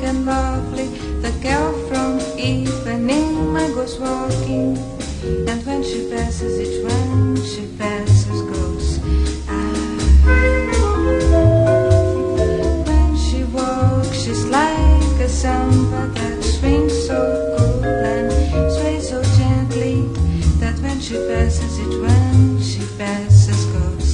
and lovely. The girl from Ipanema goes walking, and when she passes, each one she passes goes. When she walks, she's like a samba that swings so cool and sways so gently, that when she passes, each one she passes goes.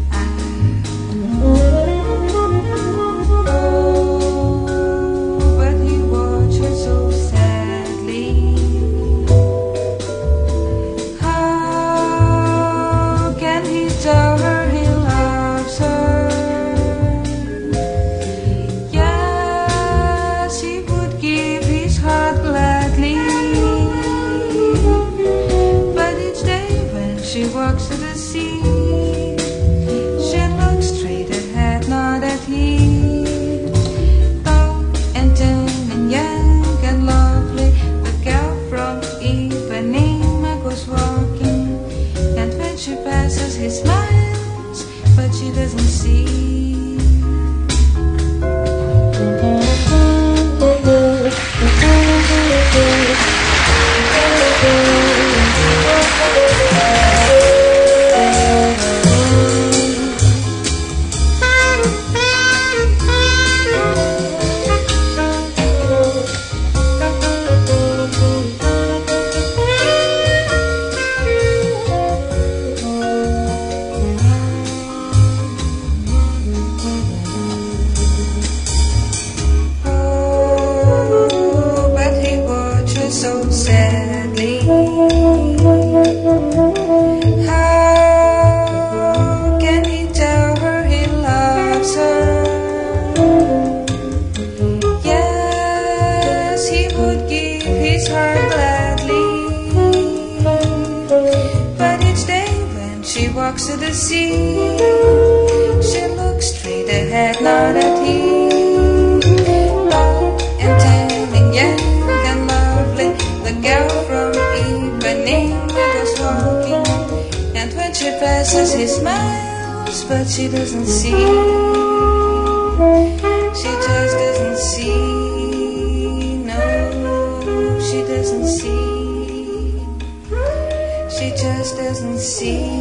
Tell her he loves her. Yes, he would give his heart gladly. But each day when she walks to the sea, she looks straight ahead, not at him. Tall and thin and young and lovely, the girl from Ipanema goes walking, and when she passes, he smiles, but she doesn't see. So sadly, how can he tell her he loves her? Yes, he would give his heart gladly, but each day when she walks to the sea, she looks straight ahead, not at him. The girl from Ipanema goes walking, and when she passes, he smiles, but she doesn't see. She just doesn't see. No, she doesn't see. She just doesn't see.